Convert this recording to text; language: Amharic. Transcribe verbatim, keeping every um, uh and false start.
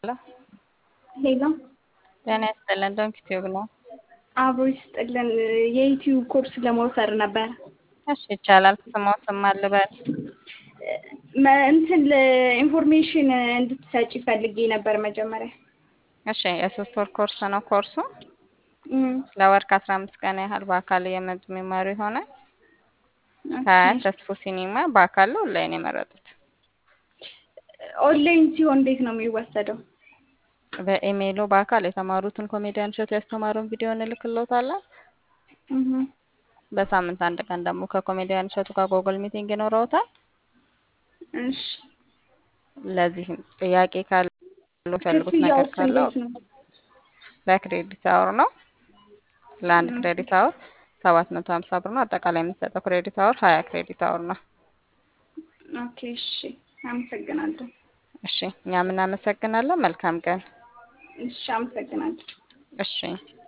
ሄሎ ሄሎ ጤና ይስጥልን። ዶንኪ ቲዩብ ነው። አብሮ ይስጥልን። የዩቲዩብ ኮርስ ለመውሰድ ነበር። እሺ ይቻላል። ስማው ስም አልበል። መ- እንትን ለኢንፎርሜሽን እንድትሰጪ ፈልጌ ነበር መጀመሪያ። እሺ የሶስት ወር ኮርስ ነው። ኮርሱ እም፣ ለወር ከአስራ አምስት ቀን ያህል በአካል እየመጡ የሚማሩ ይሆናል። ኦኬ። ሀያት ተስፎ ሲኒማ በአካል ነው ኦንላይን የመረጡት? ኦንላይን ሲሆን እንዴት ነው የሚወሰደው? በኢሜይሉ በአካል የተማሩትን ኮሜዲያን እሸቱ ያስተማረውን ቪዲዮ እንልክልዎታለን። እህ፣ በሳምንት አንድ ቀን ደግሞ ከኮሜዲያን እሸቱ ጋር ጎግል ሚቲንግ ይኖረውታል። እሺ። ለዚህም ጥያቄ ካለው የሚፈልጉት ነገር ክፍያውስ ካለው እንዴት ነው? በክሬዲት አወር ነው። ለአንድ እም፣ ክሬዲት አወር ሰባት መቶ ሀምሳ ብር ነው። አጠቃላይ የምትሰጠው ክሬዲት አወር ሀያ ክሬዲት አወር ነው። ኦኬ። እሺ፣ አመሰግናለሁ። እሺ እኛም እናመሰግናለን። መልካም ቀን። እሺ፣ አመሰግናለሁ። እሺ